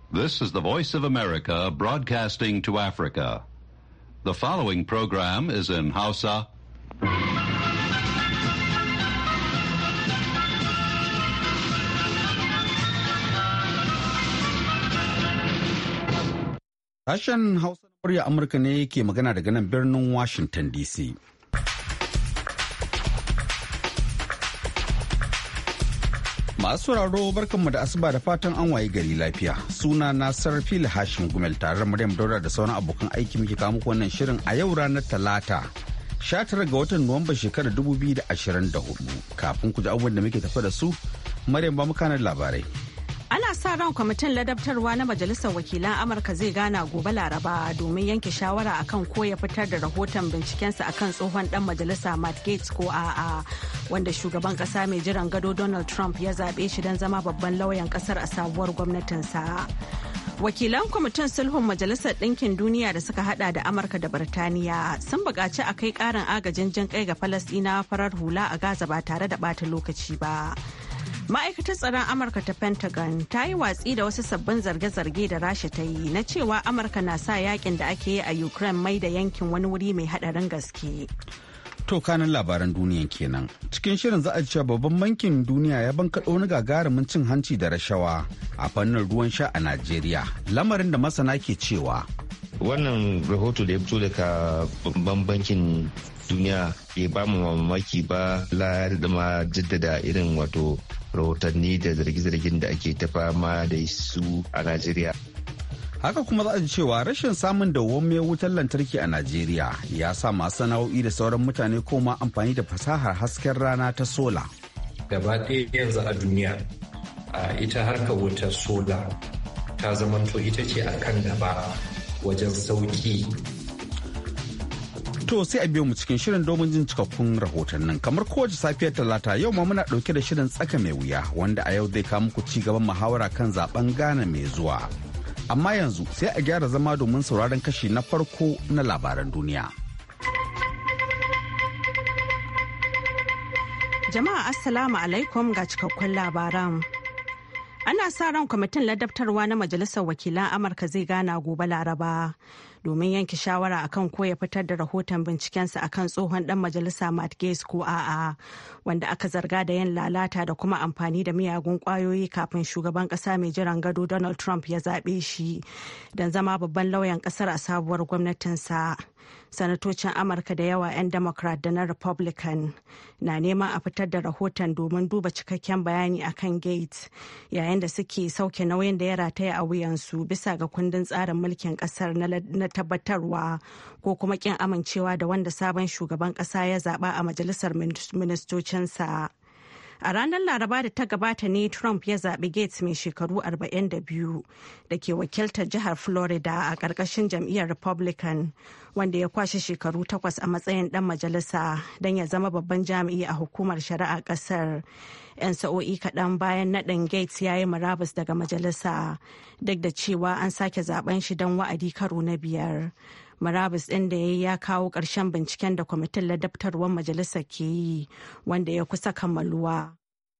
This is the Voice of America broadcasting to Africa. The following program is in Hausa. Sashen Hausa na murya Amurka ne ke magana daga nan birnin Washington DC. Masu sauraro barkanmu da asuba da fatan an waye gari lafiya. Suna na Sarfil Hashim Gumel tare da Maryam Dauda da sauran abokan aiki muke kawo muku wannan shirin a yau ranar Talata 19 ga watan Nuwamba shekarar 2024. Kafin ku ji abubuwan da muke tafa da su, Maryam ba mu kanar labarai. Ana sa ran kwamitin ladabtarwa na Majalisar Wakilan Amurka zai gana gobe Laraba domin yanke shawara akan ko ya fitar da rahoton bincikensa akan tsohon dan majalisa Matt Gaetz ko a'a, wanda shugaban kasa mai jiran gado Donald Trump ya zaɓe shi don zama babban lauyan kasar a sabuwar gwamnatinsa. Wakilan kwamitin sulhun Majalisar Ɗinkin Duniya da suka hada da Amurka da Birtaniya sun buƙaci a kai ƙarin agajin jin kai ga Falasɗinawa farar hula a Gaza ba tare da ɓata lokaci ba. Ma'aikatar tsaron Amurka ta Pentagon ta yi watsi da wasu sabbin zarge-zarge da Rasha ta yi na cewa Amurka na sa yakin da ake yi a Ukraine mai da yankin wani wuri mai hadarin gaske. To kanin labaran duniyan kenan. Cikin shirin za a cewa babban bankin duniya ya bankaɗo wani gagarumin cin hanci da rashawa a fannin ruwan sha a Najeriya. Lamarin da masana ke cewa. Wannan rahoto da ya fito daga babban bankin duniya bai ba mu mamaki ba, la da ma jaddada irin wato rahotanni da zarge-zargen da ake ta fama da su a Najeriya. Haka kuma za a ji cewa rashin samun dawwammamiyar wutar lantarki a Najeriya ya sa masu sana'o'i da sauran mutane koma amfani da fasahar hasken rana ta sola. Gaba ɗaya yanzu a duniya ita harkar wutar sola ta zamanto ita ce a kan gaba wajen sauki. To sai a biyo mu cikin shirin domin jin cikakkun rahotannin. Kamar kowace safiyar Talata yau ma muna ɗauke da shirin tsaka mai wuya wanda a yau zai kawo muku ci gaban muhawara kan zaben Ghana mai zuwa. Amma yanzu sai a gyara zama domin sauraron kashi na farko na labaran duniya. Jama'a Assalamu alaikum ga cikakkun labaran. Ana sa ran kwamitin ladabtarwa na Majalisar Wakilan Amurka zai gana gobe Laraba domin yanke shawara akan ko ya fitar da rahoton bincikensa akan tsohon dan majalisa Matt Gaetz ko a'a, wanda aka zarga da yin lalata da kuma amfani da miyagun kwayoyi kafin shugaban kasa mai jiran gado Donald Trump ya zaɓe shi don zama babban lauyan kasar a sabuwar gwamnatinsa. Sanatocin Amurka da yawa 'yan Democrat da na Republican na neman a fitar da rahoton domin duba cikakken bayani akan Gaetz yayin da suke sauke nauyin da ya rataya a wuyansu bisa ga kundin tsarin mulkin kasar na tabbatarwa ko kuma kin amincewa da wanda sabon shugaban kasa ya zaba a majalisar ministocinsa. A ranar Laraba da ta gabata ne Trump ya zaɓi Gaetz mai shekaru 42 da ke wakiltar jihar Florida a ƙarƙashin jam'iyyar Republican, wanda ya kwashe shekaru 8 a matsayin ɗan majalisa don ya zama babban jami'i a hukumar shari'a ƙasar. 'Yan sa'o'i kaɗan bayan naɗin Gaetz ya yi murabus daga majalisa duk da cewa an sake zaben shi don wa'adi karo na 5. Murabus ɗin da ya kawo ƙarshen binciken da kwamitin ladabtarwar majalisar ke yi wanda ya kusa kammaluwa.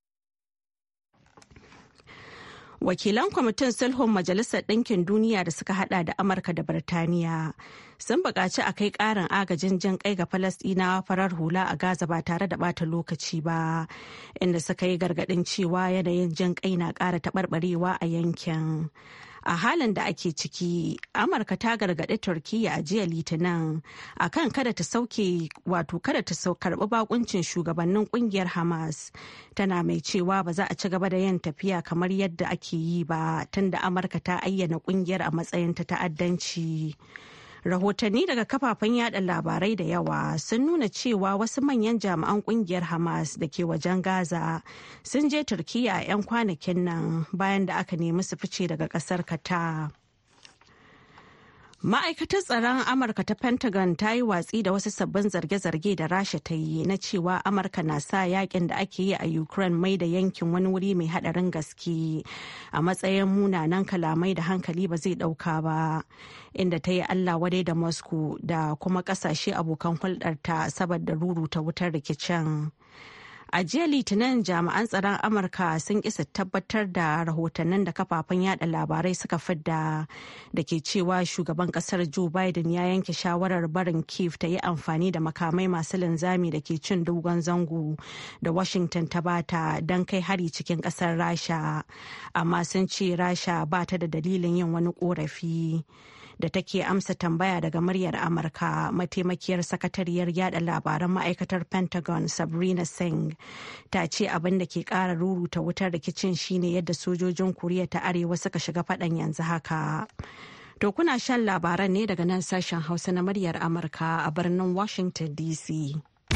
Wakilan kwamitin sulhun Majalisar Ɗinkin Duniya da suka hada da Amurka da Birtaniya sun buƙaci a kai ƙarin agajin jin kai ga Falasɗinawa farar hula a Gaza ba tare da ɓata lokaci ba, inda suka yi gargaɗin cewa yanayin jin kai na ƙara taɓarɓarewa a yankin. A halin da ake ciki, Amurka ta gargaɗi Turkiyya a jiya Litinin akan kada ta karɓi bakuncin shugabannin kungiyar Hamas, tana mai cewa ba za a ci gaba da yin tafiya kamar yadda ake yi ba tunda Amurka ta ayyana kungiyar a matsayin ta ta'addanci. Rahotanni daga kafafen yada labarai da yawa sun nuna cewa wasu manyan jami'an kungiyar Hamas da ke wajen Gaza sun je Turkiyya a 'yan kwanakin nan bayan da aka nemi su fice daga kasar Qatar. Ma'aikatar tsaron Amurka ta Pentagon ta yi watsi da wasu sabbin zarge-zarge da Rasha ta yi na cewa Amurka na sa yakin da ake yi a Ukraine mai da yankin wani wuri mai hadarin gaske a matsayin munanan kalamai da hankali ba zai dauka ba, inda ta yi Allah wadai da Moscow da kuma kasashe abokan hulɗarta saboda ruruta wutar rikicin. A jiya Litinin jami'an tsaron Amurka sun isa tabbatar da rahotannin da kafafen yada labarai suka fidda da ke cewa shugaban kasar Joe Biden ya yanke shawarar barin Kyiv ta yi amfani da makamai masu linzami da ke cin dogon zango da Washington ta bata don kai hari cikin kasar Rasha. Amma sun ce Rasha ba ta da dalilin yin wani korafi. Da take amsa tambaya daga muryar Amurka, mataimakiyar sakatariyar yada labaran ma'aikatar Pentagon Sabrina Singh ta ce abin da ke kara ruruta wutar rikicin shine yadda sojojin Koriya ta Arewa suka shiga faɗan yanzu haka. To kuna shan labaran ne daga nan sashen Hausa na muryar Amurka a birnin Washington DC.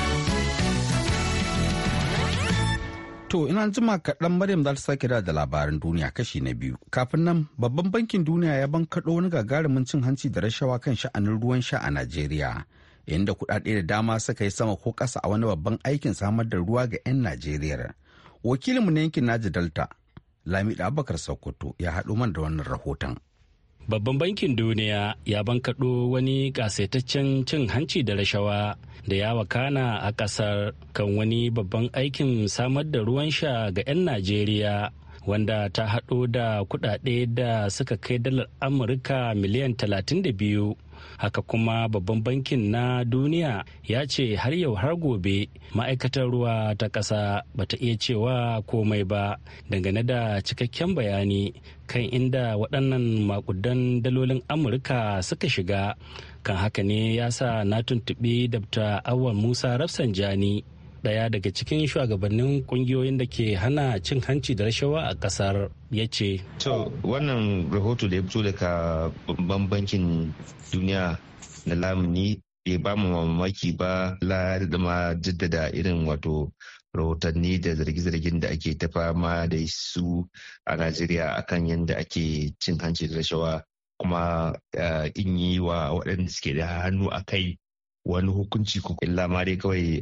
To ina jima kaɗan Maryam za ta sake da labaran duniya kashi na biyu. Kafin nan babban bankin duniya ya bankaɗo wani gagarumin cin hanci da rashawa kan sha'anin ruwan sha a Najeriya. Inda kuɗaɗe da dama suka yi sama ko ƙasa a wani babban aikin samar da ruwa ga 'yan Najeriya. Wakilinmu na yankin Naji Delta, Lamida Abubakar Sokoto ya haɗo man da wannan rahoton. Babban bankin duniya ya bankaɗo wani ƙasaitaccen cin hanci da rashawa da ya wakana a ƙasar kan wani babban aikin samar da ruwan sha ga 'yan Najeriya wanda ta haɗo da kuɗaɗe da suka kai dalar Amurka miliyan 32. Haka kuma babban bankin na duniya ya ce har yau har gobe ma'aikatar ruwa ta ƙasa bata iya cewa komai ba dangane da cikakken bayani kan inda waɗannan makudan dalolin Amurka suka shiga. Kan haka ne ya sa na tuntuɓi Dr. Awal Musa Rafsanjani, ɗaya daga cikin shugabannin ƙungiyoyin da ke hana cin hanci da rashawa a ƙasar, ya ce. To wannan rahoto da ya fito daga babban bankin duniya na lamuni bai ba mu mamaki ba, da ma jaddada irin wato rahotanni da zarge-zargen da ake ta fama da su a Najeriya akan yadda ake cin hanci da rashawa, kuma in yi wa waɗanda suke da hannu a kai wani hukunci ko illa ma dai kawai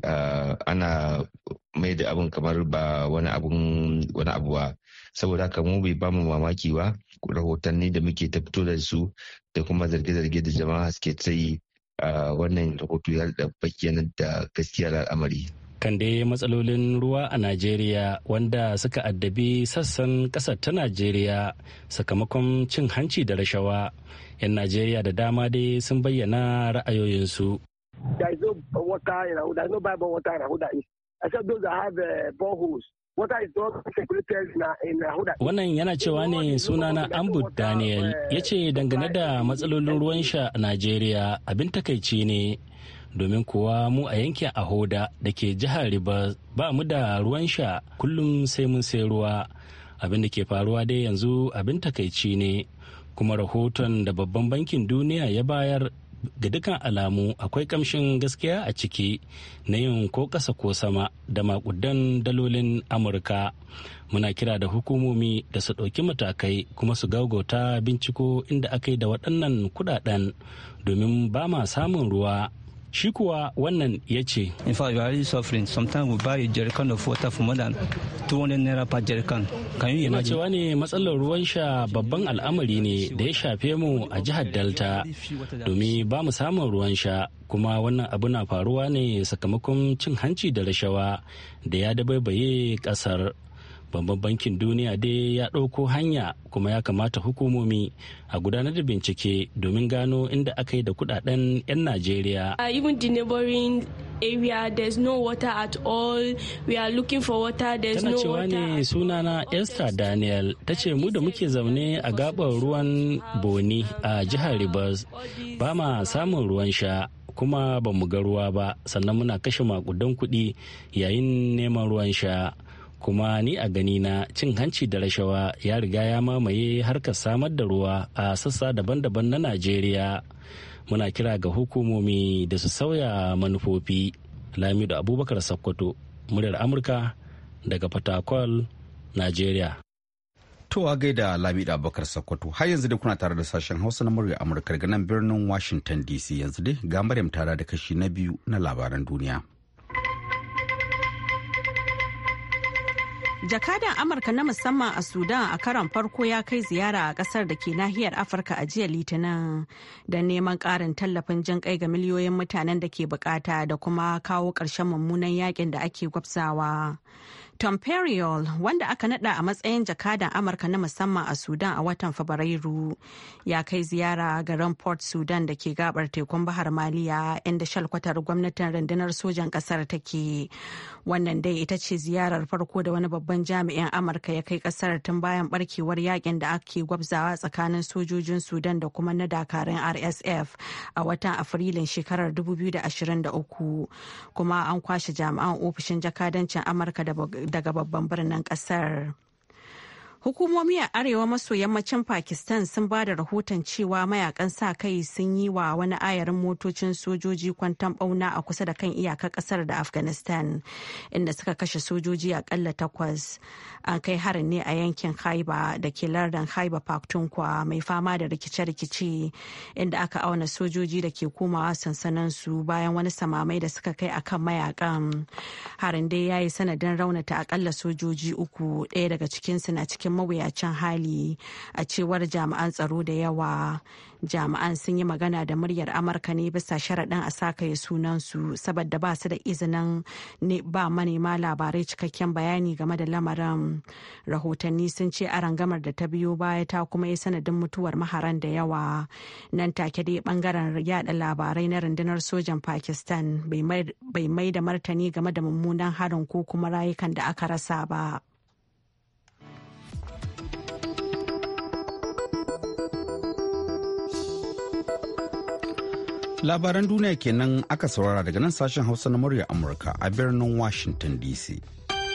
ana mai da abin kamar ba wani abu ba. Saboda haka mu bai bamu mamaki ba rahotanni da muke ta fito da su da kuma zarge-zarge da jama'a suke tsayi wannan rahoto ya da bayyanar da gaskiyar al'amari. Kan dai matsalolin ruwa a Najeriya wanda suka addabi sassan kasar ta Najeriya sakamakon cin hanci da rashawa, 'yan Najeriya da dama dai sun bayyana ra'ayoyinsu. There is no water, there is no Bible water in Huda East. Except those that have boreholes. Water is not circulated in Huda. Wannan yana cewa ne sunana Ambud Daniel, ya ce dangane da matsalolin ruwan sha a Najeriya abin takaici ne. Domin kuwa mu a yankin Ahoda da ke jihar Rivers ba mu da ruwan sha, kullum sai mun sai ruwa. Abin da ke faruwa dai yanzu abin takaici ne. Kuma rahoton da babban bankin duniya ya bayar ga dukkan alamu akwai kamshin gaskiya a ciki na yin ko ƙasa ko sama da makudan dalolin Amurka. Muna kira da hukumomi da su ɗauki matakai kuma su gaugauta binciko inda aka yi da waɗannan kuɗaɗen domin ba ma samun ruwa. Shi kuwa wannan ya ce, In fact, we are really suffering. Sometimes we buy a jerrycan of water for more than 200 naira per jerrycan. Can you imagine? Cewa ne matsalar ruwan sha babban al'amari ne da ya shafe mu a jihar Delta, domin ba mu samun ruwan sha, kuma wannan abu na faruwa ne sakamakon cin hanci da rashawa da ya dabaibaye kasar. Babban bankin duniya dai ya ɗauko hanya, kuma ya kamata hukumomi a gudanar da bincike domin gano inda aka yi da kudaden 'yan Najeriya. Even the neighboring area, there's no water at all. We are looking for water, there's no water. Tana cewa ne sunana Esther Daniel, ta ce mu da muke zaune a gabar ruwan Boni a jihar Rivers ba ma samun ruwan sha, kuma ba mu ga ruwa ba, sannan muna kashe makudan kuɗi yayin neman ruwan sha. Kuma ni a gani na cin hanci da rashawa ya riga ya mamaye harkar samar da ruwa a sassa daban-daban na Najeriya. Muna kira ga hukumomi da su sauya manufofi. Lamido Abubakar Sokoto, muryar Amurka daga Fatakwal, Najeriya. To a gaida Lamido Abubakar Sokoto, har yanzu dai kuna tare da sashen Hausa na muryar Amurka daga nan birnin Washington DC. Yanzu dai ga Maryam tare da kashi na biyu na labaran duniya. Jakadan Amurka na musamman a Sudan a karon farko ya kai ziyara a kasar da ke nahiyar Afirka a jiya Litinin don neman ƙarin tallafin jin kai ga miliyoyin mutanen da ke bukata da kuma kawo ƙarshen mummunan yakin da ake gwabzawa. Tom Perriol, wanda aka nada a matsayin jakadan Amurka na musamman a Sudan a watan Fabrairu, ya kai ziyara garin Port Sudan da ke gabar tekun Bahar Maliya inda shalkwatar gwamnatin rundunar sojan kasar take. Wannan dai ita ce ziyarar farko da wani babban jami'in Amurka ya kai kasar tun bayan barkewar yakin da ake gwabzawa tsakanin sojojin Sudan da kuma na dakarun RSF a watan Afrilun shekarar 2023. Kuma an kwashe jami'an ofishin jakadancin Amurka daga babban birnin kasar. Hukumomi a arewa maso yammacin Pakistan sun ba da rahoton cewa mayakan sa kai sun yi wa wani ayarin motocin sojoji kwanton bauna a kusa da kan iyakar kasar da Afghanistan, inda suka kashe sojoji akalla 8. An kai harin ne a yankin Khyber da ke lardin Khyber Pakhtunkhwa mai fama da rikice-rikice, inda aka auna sojoji da ke komawa sansaninsu bayan wani samamai da suka kai akan mayakan. Harin dai ya yi sanadin raunata akalla sojoji 3, ɗaya daga cikinsu na cikin mawuyacin hali, a cewar jami'an tsaro da yawa. Jami'an sun yi magana da muryar Amurka ne bisa sharaɗin a sakaye sunansu saboda ba su da izinin ba manema labarai cikakken bayani game da lamarin. Rahotanni sun ce arangamar da ta biyo baya ta kuma yi sanadin mutuwar maharan da yawa. Nan take dai bangaren yada labarai na rundunar sojan Pakistan bai mai da martani game da mummunan harin ko kuma rayukan da aka rasa ba. Labaran duniya kenan aka saurara daga nan sashen Hausa na murya Amurka a birnin Washington DC.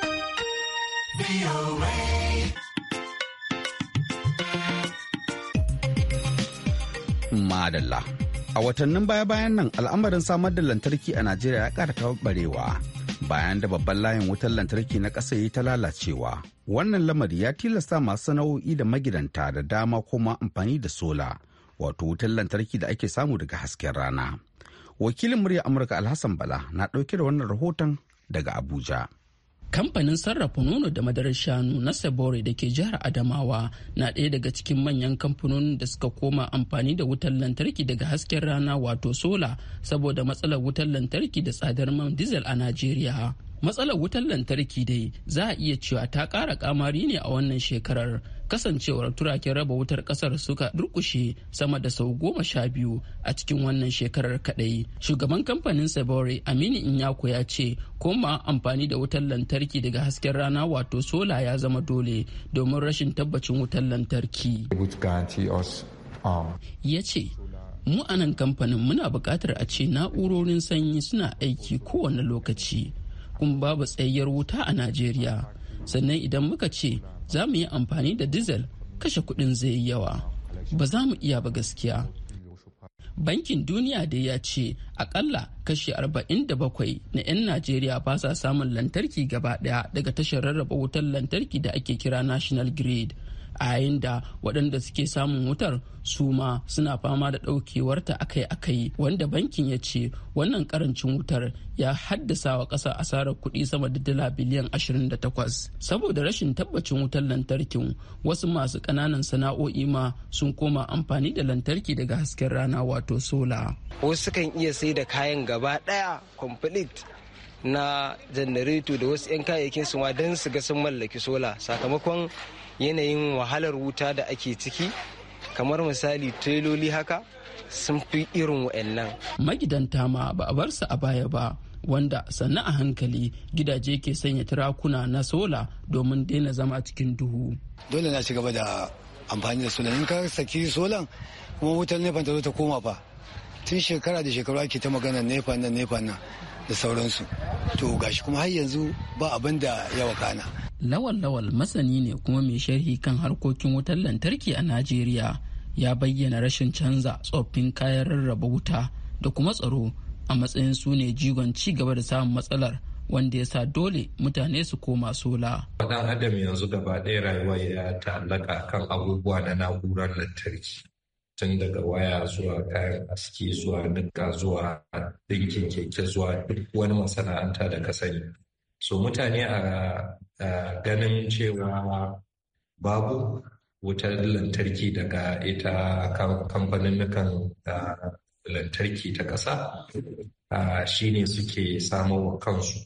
Madalla. A watannin baya-bayan nan al'amarin samar da lantarki a Najeriya ya ƙara taɓarewa bayan da babban layin wutar lantarki na ƙasa ya ta lalacewa. Wannan lamari ya tilasta masu sana'o'i da magidanta da dama kuma amfani da sola. Wato wutar lantarki da ake samu daga hasken rana. Wakilin murya Amurka Alhassan Bala na ɗauke da wannan rahoton daga Abuja. Kamfanin sarrafa nono da madarar shanu na Sabore da ke jihar Adamawa na ɗaya daga cikin manyan kamfanonin da suka koma amfani da wutar lantarki daga hasken rana wato sola saboda matsalar wutar lantarki da tsadar man diesel a Najeriya. Matsalar wutar lantarki dai za a iya cewa ta ƙara kamari ne a wannan shekarar, kasancewar turaken raba wutar ƙasar suka durkushe sama da sau 12 a cikin wannan shekarar kaɗai. Shugaban kamfanin Sabore Aminu Inyako ya ce koma amfani da wutar lantarki daga hasken rana wato sola ya zama dole domin rashin tabbacin wutar lantarki. Ya ce mu a nan kamfanin muna buƙatar a ce na'urorin sanyi suna aiki kowane lokaci. Kuma babu tsayayyar wuta a Najeriya. Sannan idan muka ce za mu yi amfani da diesel kashe kuɗin zai yi yawa. Ba za mu iya ba gaskiya. Bankin Duniya da ya ce akalla kashi 47 na 'yan Najeriya ba sa samun lantarki gaba ɗaya daga tashar rarraba wutar lantarki da ake kira National Grid. A yayin da waɗanda suke samun wutar su ma suna fama da ɗaukewarta akai-akai, wanda bankin ya ce wannan karancin wutar ya haddasa wa ƙasa asarar kuɗi sama da dala biliyan 28. Saboda rashin tabbacin wutar lantarkin, wasu masu ƙananan sana'o'i ma sun koma amfani da lantarki daga hasken rana wato sola. Wasu kan iya sai da kayan gaba ɗaya complete na janareto da wasu 'yan kayayyakin su ma don su ga sun mallaki sola sakamakon yanayin wahalar wuta da ake ciki, kamar misali teloli haka sun fi irin wa'annan. Magidanta ma ba a bar su a baya ba, wanda sannan a hankali gidaje ke sanya tirakuna na sola domin daina zama cikin duhu. Dole na ci gaba da amfani da sola. In ka saki solan kuma wutar nefa ta zo ta koma fa. Tun shekara da shekaru ake ta magana nefa nan da sauransu. To gashi kuma har yanzu ba abin da ya wakana. Lawal masani ne kuma mai sharhi kan harkokin wutar lantarki a Najeriya, ya bayyana rashin canza tsoffin kayan rarraba wuta da kuma tsaro a matsayin su ne jigon ci gaba da samun matsalar, wanda ya sa dole mutane su koma sola. Dan adam yanzu gaba ɗaya rayuwa ya ta'allaka kan abubuwa na na'urar lantarki. Tun daga waya zuwa kayan aski zuwa nika zuwa dinkin keke zuwa duk wani masana'anta da ka sani. So mutane a ganin cewa babu wutar lantarki daga ita kamfanin lantarki ta ƙasa shine suke samarwa kansu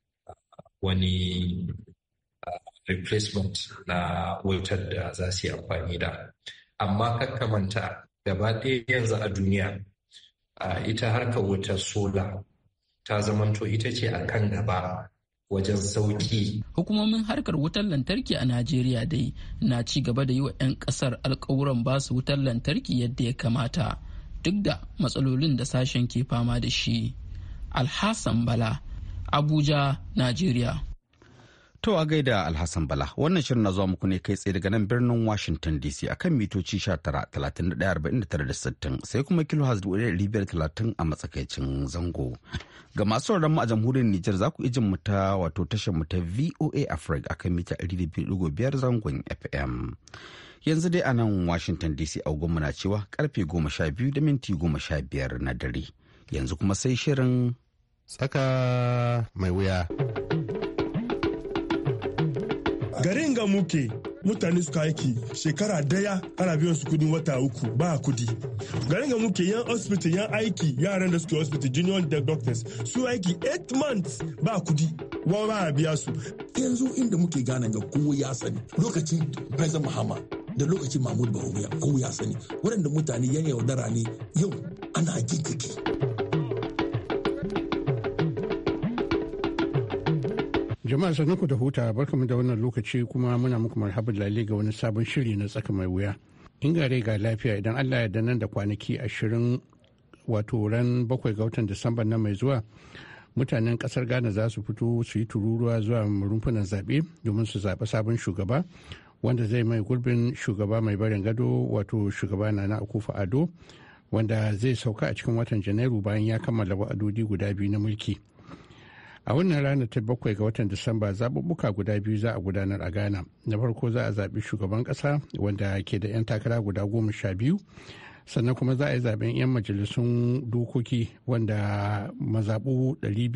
wani replacement na wutar da za su yi amfani da. Amma kakkamanta gaba ɗaya yanzu a duniya ita harkar wutar sola ta zamanto ita ce a kan gaba wajen sauki. Hukumomin harkar wutar lantarki a Najeriya dai na ci gaba da yi wa 'yan kasar alkawuran basu wutar lantarki yadda ya kamata duk da matsalolin da sashen ke fama da shi. Alhassan Bala, Abuja, Najeriya. To a gaida Alhassan Bala, wannan shirin na zuwa muku ne kai tsaye daga nan birnin Washington DC akan mitoci 19,31,49,60 sai kuma kilohaz 530 a matsakaicin zango. Ga masu sauraron mu a jamhuriyar Nijar za ku ijin mu ta wato tashar mu ta VOA Africa akan mita 200.5 zangon FM. Yanzu dai a nan Washington DC agogon na cewa karfe 12:15 na dare. Yanzu kuma sai shirin tsaka mai wuya. Garin ga muke mutane suka aiki shekara daya ana biyan su kudin wata 3 ba kudi. Garin ga muke yan hospital yan aiki yaran da suke hospital junior doctors su aiki 8 months ba kudi wa ba a biya su. Yanzu inda muke gane ga kowa ya sani lokacin President Mahama da lokacin Mahmud Bawumia kowa ya sani waɗanda mutane yan yaudara ne yau ana jinkiki. Jama'a sannu da huta barkamu da wannan lokaci kuma muna muku marhaban lalle ga wani sabon shiri na tsaka mai wuya. In gare ga lafiya idan Allah ya da nan da kwanaki 20 wato ran 7 ga watan Disamba na mai zuwa mutanen kasar Ghana za su fito su yi tururuwa zuwa rumfunan zaɓe domin su zaɓi sabon shugaba wanda zai mai gurbin shugaba mai barin gado wato shugaba Nana Akufo-Addo wanda zai sauka a cikin watan Janairu bayan ya kammala wa'adodi guda 2 na mulki. A wannan ranar ta 7 ga watan Disamba zaɓuɓɓuka guda 2 za a gudanar a Ghana. Na farko za a zaɓi shugaban ƙasa wanda ke da 'yan takara guda 12, sannan kuma za a yi zaɓen 'yan majalisun dokoki wanda mazaɓu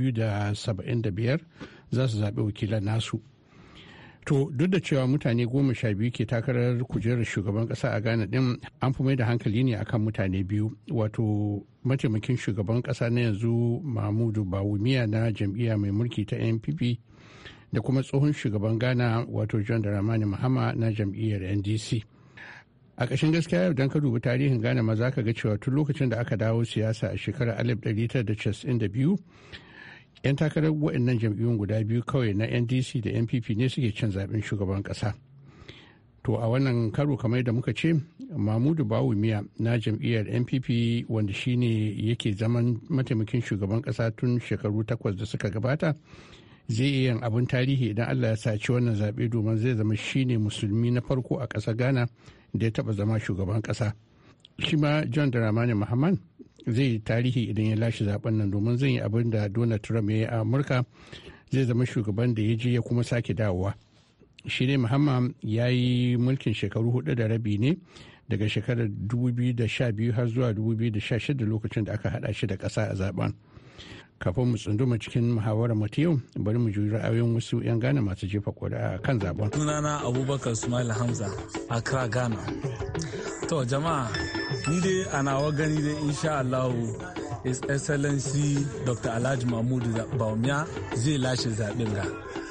275 za su zaɓi wakilan nasu. To duk da cewa mutane 12 ke takarar kujerar shugaban kasa a Ghana din an fi mai da hankali ne akan mutane 2 wato mataimakin shugaban kasa na yanzu Mahmudu Bawumia na jam'iyya mai mulki ta NPP da kuma tsohon shugaban Ghana wato John Dramani Mahama na jam'iyyar NDC. A ƙashin gaskiya idan ka dubi tarihin Ghana ma za ka ga cewa tun lokacin da aka dawo siyasa a shekarar 1992 'yan takarar waɗannan jam'iyyun guda 2 kawai na NDC da NPP ne suke cin zaben shugaban ƙasa. To a wannan karo kamar da muka ce Mahmudu Bawumia na jam'iyyar NPP wanda shine yake zaman mataimakin shugaban ƙasa tun shekaru 8 da suka gabata zai iya yin abin tarihi idan Allah ya saci wannan zaɓe domin zai zama shine musulmi na farko a ƙasar Ghana da ya taɓa zama shugaban ƙasa. Shi ma John Dramani Mahama zai yi tarihi idan ya lashe zaben nan domin zai yi abin da Donald Trump ya yi a Amurka zai zama shugaban da ya je ya kuma sake dawowa. Shi ne Mahama ya yi mulkin shekaru 4 da rabi ne daga shekarar 2012 har zuwa 2016 lokacin da aka hada shi da ƙasa a zaben. Kafin mu tsunduma cikin muhawarar mu yau bari mu juyi ra'ayoyin wasu 'yan Ghana masu jefa ƙuri'a kan zaben. Sunana Abubakar Sumail Hamza, Accra, Ghana. To jama'a ni dai a nawa gani dai insha Allah His Excellency Dr. Alhaji Mahmudu Bawumia zai lashe zaɓen ga.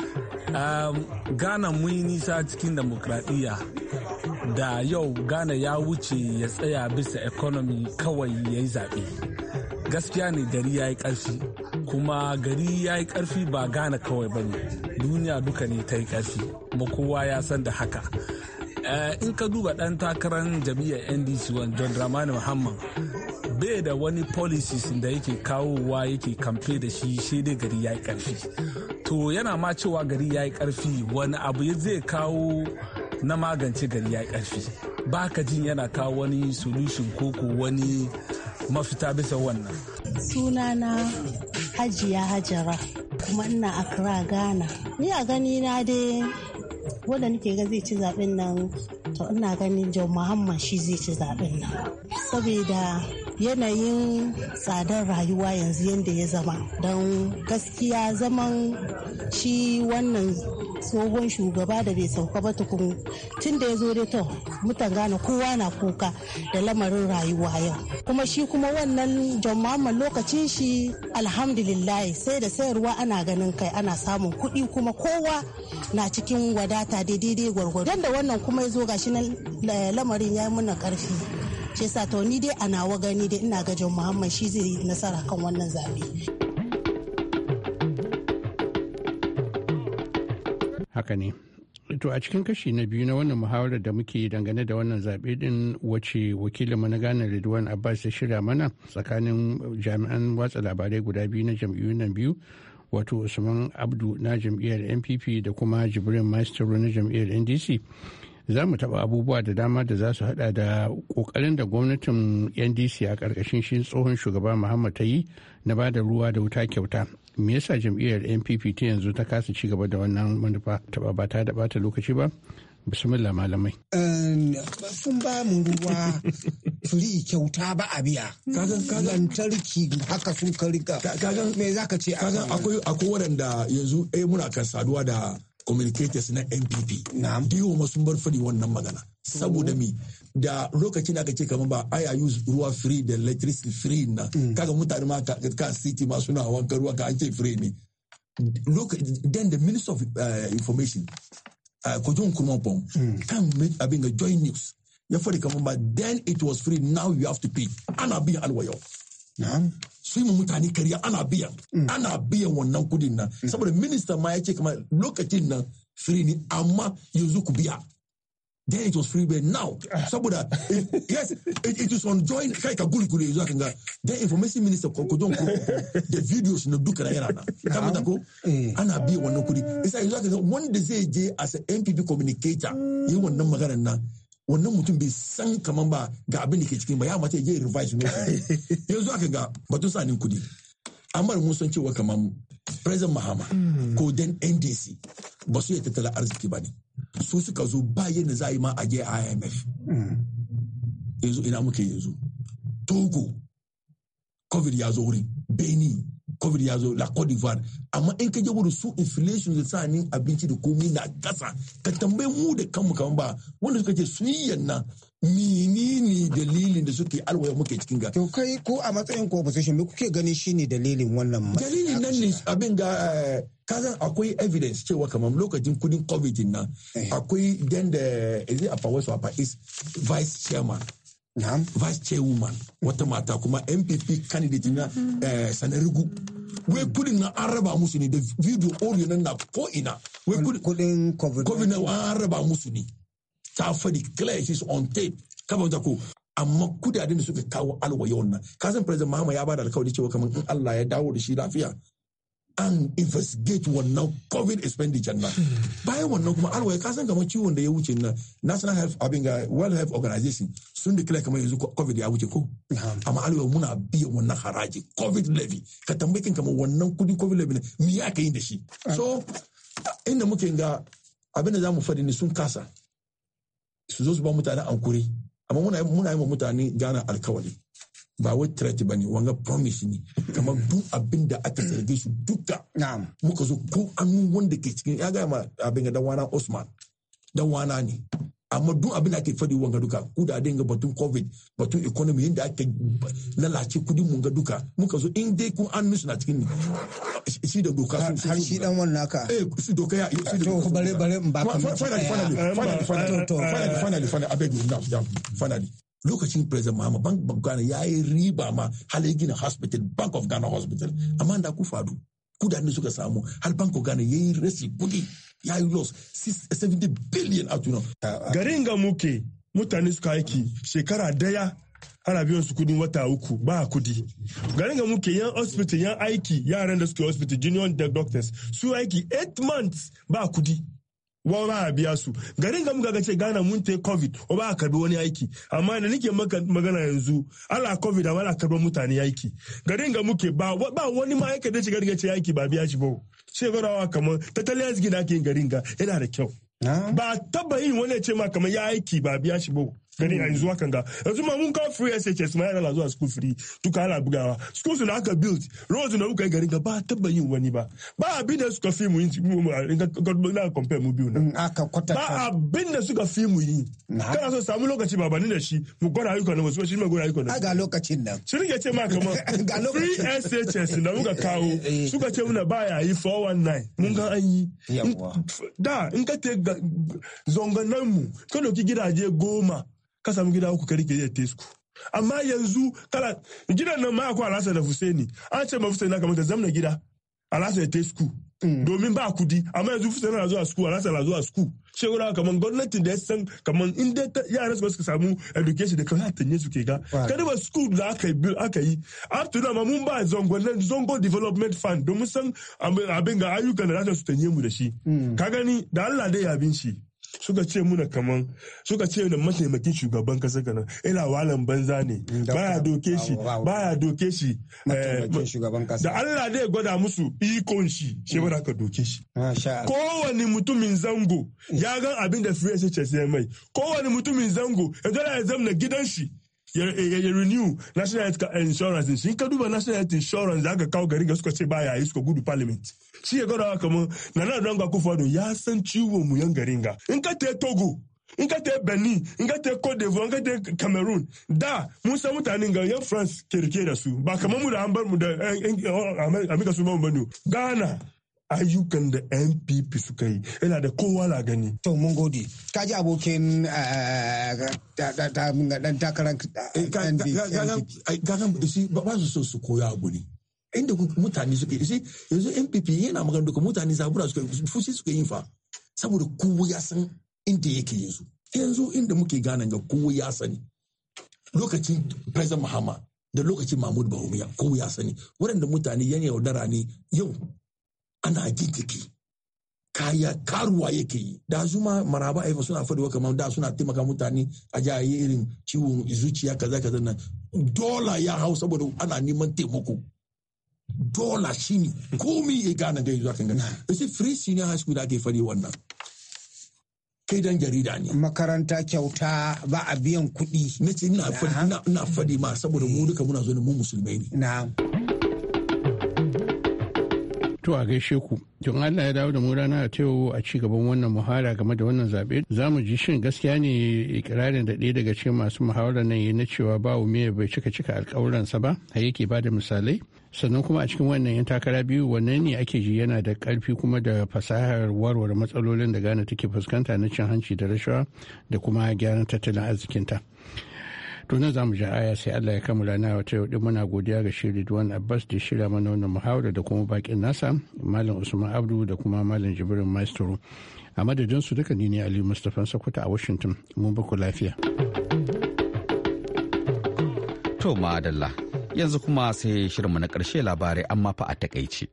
Ghana mun yi nisa cikin demokradiyya da yau Ghana ya wuce ya tsaya bisa economy kawai ya yi zaɓe. Gaskiya ne gari ya yi ƙarfi kuma gari ya yi ƙarfi ba Ghana kawai ba ne duniya duka ne ta yi ƙarfi kuma kowa ya san da haka. In ka duba ɗan takarar jam'iyyar NDC John Dramani Mahama bai da wani policies da yake kawowa yake kamfe da shi dai gari ya yi ƙarfi. To yana ma cewa gari ya yi ƙarfi wani abu zai kawo na magance gari ya yi ƙarfi. Ba ka jin yana kawo wani solution koko wani mafita bisa wannan. Sunana Hajiya Hajara kuma ina Accra, Ghana. Ni a gani na dai wanda nake ga zai ci zaben nan to ina ganin John Mahama shi zai ci zaben nan saboda yanayin tsadar rayuwa yanzu yadda ya zama, don gaskiya zaman shi wannan tsohon shugaba da bai sauka ba tukun tun da ya zo dai to mutan gane kowa na kuka da lamarin rayuwa yau, kuma shi kuma wannan John Muhammad lokacin shi alhamdulillah sai da sayarwa ana ganin kai ana samun kuɗi kuma kowa na cikin wadata daidai gwargwado. Da wannan kuma ya zo gashi nan lamarin ya yi muna karfi, ce sa to ni dai a nawa gani dai ina ga John Muhammad shi zai yi nasara kan wannan zabe. Haka ne. To a cikin kashi na biyu na wannan muhawarar da muke dangane da wannan zaɓe din wace wakilin na Ghana Ridwan Abbas ya shirya mana tsakanin jami'an watsa labarai guda biyu na jam'iyyun nan biyu, wato Usman Abdu na jam'iyyar NPP da kuma Jibrin Maestro na jam'iyyar NDC. Za mu taɓa abubuwa da dama da za su haɗa da ƙoƙarin da gwamnatin NDC a ƙarƙashin shi tsohon shugaba Muhammad ta yi na ba da ruwa da wuta kyauta. Me yasa jam'iyyar NPP ta yanzu ta kasa ci gaba da wannan manufa taɓa ba ta da ɓata lokaci ba? Bismillah malamai. Sun ba mu ruwa firi kyauta ba a biya. Lantarki haka sun karika. Me za ka ce? Akwai waɗanda yanzu muna kan saduwa da communicators na NPP. Diwo ma sun bar fari wannan magana. Saboda mi da lokacin da aka ce kamar ba aya use ruwa free da electricity free na kaga mutane ma ka city ma suna wanka ruwa ka an ce free ne. Then the Minister of Information Kojo Nkrumah kan abin ga Joy News ya fari kamar ba then it was free, now you have to pay. Ana biyan alwayo. Su yi mutane kariya ana biyan wannan kudin nan saboda minista ma ya ce kamar lokacin nan free ne amma yanzu ku biya. Then it was free, but now saboda yes it is on join kai ka guri yanzu kan ga then information minister Kojo Nkrumah the videos na duka na yana na kamar ko ana biyan wannan kudi isa yanzu kan ga wanda zai je as a NPP communicator yi wannan maganar nan wannan mutum bai san kaman ba ga abin da ke cikin ba ya mace ya revise ne yanzu aka ga batun sanin kudi amma mun san cewa kaman President Mahama ko dan NDC ba su yi tattalin arziki ba ne su suka zo bayan da za a yi ma a je IMF yanzu ina muke yanzu Togo COVID ya zo wurin, Benin COVID ya zo, la Côte d'Ivoire, amma in ka je wurin su inflation da sanin abinci da komai na kasa ka tambaye mu da kanmu kaman ba wanda suka ce sun yi yanna menene dalilin da suke alwaya muke cikin ga. To kai ko a matsayin ko opposition me kuke ganin shine dalilin wannan dalilin nan ne abin ga kazan akwai evidence cewa kamar lokacin kudin COVID nan akwai then the is it Apa is vice chairman vice chairwoman wata mata kuma MPP candidate na Sanarigu wai kudin na an raba musu ne da video audio nan na ko ina wai kudin COVID na an raba musu ne ta fadi clear is on tape kaba ta ko amma kudaden da suka kawo alwaye wannan kasan president Mahama ya bada alkawari cewa kamar in Allah ya dawo da shi lafiya an investigate wannan COVID expenditure na bayan wannan kuma alwaye kasan kamar ciwon da ya wuce na National Health World Health Organization sun declare kamar yanzu COVID ya wuce ko amma alwaye muna biyan wannan haraji COVID levy ka tambaye kamar wannan kudi COVID levy me ya kai da shi so inda muke ga abin da zamu fadi ne sun kasa su zo su ba mutane ankuri amma muna yi wa mutane gana alkawari ba wai threat ba ne wanga promise ne kamar duk abin da aka zarge su duka muka zo ko an wanda ke cikin ya gaya ma abin da wana Osman dan wana ne amma duk abin da ake fadi wanga duka kudaden ga batun COVID batun economy yadda ake lalace kudin mun ga duka muka zo in dai kun an nusu na cikin shi da doka har shi dan wannan haka shi doka ya to bare in ba ka finally lokacin president Mahama bank Ghana ya yi riba ma har ya gina hospital Bank of Ghana hospital amma da ku fadu kudaden suka samu har Bank of Ghana ya yi rasi kudi ya yi loss 70 billion out garin ga muke mutane suka aiki shekara daya ana biyan su kudin wata uku ba kudi garin ga muke yan hospital yan aiki yaran da suke hospital junior doctors su aiki 8 months ba kudi wa ba a biya su garin ga muka ce Ghana mun ta COVID o ba a karbi wani aiki amma da nake magana yanzu ala COVID amma ala karbi mutane aiki garin ga muke ba wani ma aiki da ci garin ga ce aiki ba biya shi ba sai garawa kamar tattalin arziki da ake yin garin ga yana da kyau ba taba yin wani ce ma kamar ya aiki ba biya shi ba gani a yanzu hakan ga yanzu ma mun kawo free SHS ma yana zuwa school free duka ana bugawa schools da aka build roads da muka yi garin ga ba taba yin wani ba abin da suka fi mu yi na compare mu biyu na ba abin da suka fi mu yi kana so samu lokaci ba bani da shi mu gwada ayyukan nan wasu shi ma gwada ayyukan nan ga lokacin nan shi ne ce ma kamar free SHS da muka kawo suka ce muna baya yi 419 mun ga an yi da in ka te zonganan mu ka doki gidaje 10 ka samu gida 3 ka rike tesku amma yanzu kala gidan nan ma akwai Alhassan da Fusaini an ce ma Fusaini kamar ka zamna gida Alhassan ta school domin ba kudi amma yanzu Fusaini na zuwa school Alhassan na zuwa school shegura kamar gwamnatin da ya san kamar inda yaran su samu education da kawai tanye su ke ga kada ba school da aka yi up to now mun ba zongo development fund domin san abin ga ayyukan da za su tanye mu da shi ka gani da Allah dai abin shi suka ce muna kaman suka ce da mataimakin shugaban kasa kana ina walan banza ne baya doke shi da Allah dai gwada musu ikon shi ba ka doke shi kowane mutumin zango ya gan abin da free SHS ya mai kowane mutumin zango ya zamna gidan shi ya renew national health insurance shi ka duba national health insurance da aka kawo garin ga suka ce baya yi suka gudu parliament shi ya gwada kamar Nana Addo Akufo-Addo ya san ciwon mu yan garin ga in ka te Togo in ka te Benin in ka te Cote d'Ivoire in ka te Cameroon da mun san mutanen ga yan France ke rike da su ba kamar mu da an bar mu da Amerika su ba mu bane Ghana ayyukan da NPP suka yi yana da kowa la gani. To mun gode. Ka ji abokin dan takarar gagan shi ba su so su koya abu ne. Inda mutane suke yi yanzu NPP yana magana duka mutane zabura suka yi fushi suka yi fa saboda kowa ya san inda yake yanzu inda muke gane ga kowa ya sani lokacin President Mahama da lokacin Mahmud Bawumia kowa ya sani waɗanda mutane yan yaudara ne yau ana gintiki kaya karuwa yake yi da zuma maraba aifa suna faɗiwa kamar da suna taimaka mutane a jaye irin ciwon zuciya kaza nan dola ya hau saboda ana neman taimako dola shine komai ya gane gai zuwa kan gani sai free senior high school da ake faɗi wannan kai dan jarida ne makaranta kyauta ba a biyan kuɗi na ce ina faɗi ma saboda mu duka muna zo ne mu musulmai ne na'am. To a gaishe ku, tun Allah ya dawo da mu rana a tewo a ci gaban wannan muhara game da wannan zaɓe. Za mu ji shin gaskiya ne ikirarin da ɗaya daga cikin masu muhawarar nan yi na cewa ba ume bai cika alƙawuransa ba, har yake ba da misalai. Sannan kuma a cikin wannan yan takara biyu wannan ne ake ji yana da ƙarfi kuma da fasahar warware matsalolin da Ghana take fuskanta na cin hanci da rashawa da kuma gyaran tattalin arzikinta. To nan za mu ji aya sai Allah ya kammala na wata yau muna godiya ga shi Ridwan Abbas da shirya mana wannan muhawara da kuma bakin nasa Malam Usman Abdu da kuma Malam Jibrin Maestro. A madadin su duka ni ne Ali Mustapha Sokoto a Washington. Mun ba ku lafiya. To madalla. Yanzu kuma sai shirinmu na ƙarshe labarai amma fa a takaice.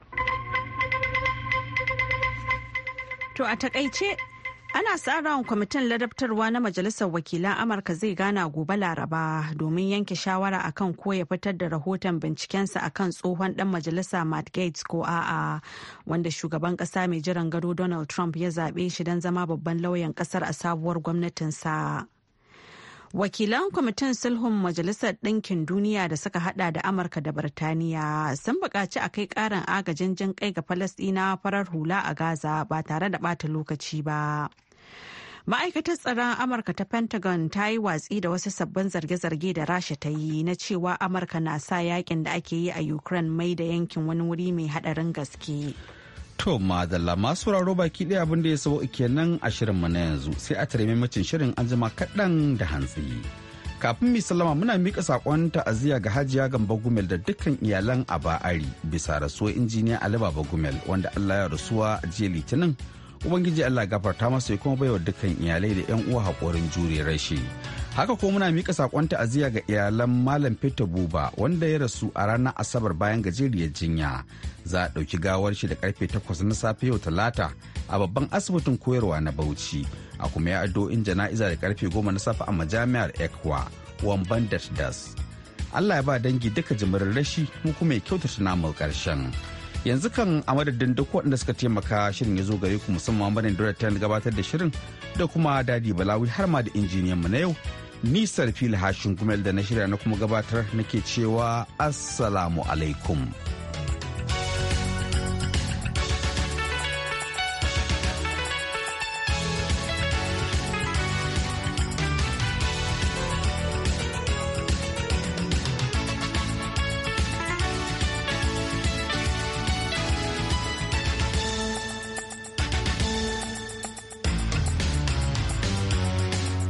To a takaice ana sa ran kwamitin ladabtarwa na Majalisar Wakilan Amurka zai gana gobe Laraba domin yanke shawara akan ko ya fitar da rahoton bincikensa akan tsohon dan majalisa Matt Gaetz ko a'a, wanda shugaban kasa mai jiran gado Donald Trump ya zaɓe shi don zama babban lauyan kasar a sabuwar gwamnatinsa. Wakilan kwamitin sulhun Majalisar Ɗinkin Duniya da suka hada da Amurka da Birtaniya sun buƙaci a kai ƙarin agajin jin kai ga Falasɗinawa farar hula a Gaza ba tare da ɓata lokaci ba. Ma'aikatar tsaron Amurka ta Pentagon ta yi watsi da wasu sabbin zarge-zarge da Rasha ta yi na cewa Amurka na sa yakin da ake yi a Ukraine mai da yankin wani wuri mai haɗarin gaske. To madalla masu sauraro baki ɗaya abin da ya sabo kenan a shirinmu na yanzu sai a tare macin shirin an jima kaɗan da hantsi. Kafin mu sallama muna mika saƙon ta'aziyya ga Hajiya Gambo Gumel da dukkan iyalan Aba'ari bisa rasuwar injiniya Ali Baba Gumel wanda Allah ya rasuwa a jiya Litinin. Ubangiji Allah gafarta masa ya kuma baiwa dukkan iyalai da 'yan uwa haƙorin jure rashi. Haka ko muna mika saƙon ta'aziyya ga iyalan Malam Peter Buba wanda ya rasu a ranar Asabar bayan gajeriyar jinya. Za a ɗauki gawar shi da karfe 8 na safe yau Talata a babban asibitin koyarwa na Bauchi. A kuma ya addu'o'in jana'iza da karfe 10 na safe a majami'ar Ekwa, Wamban Das. Allah ya ba dangi duka jimirin rashi mu kuma ya kyautata namu ƙarshen. yanzu kan a madadin duk waɗanda suka taimaka shirin ya zo gare ku musamman banin da ta gabatar da shirin da kuma dadi balawi har ma da injiniyan mu na yau ni Sarfil Hashin Gumel da na shirya na kuma gabatar nake cewa assalamu alaikum.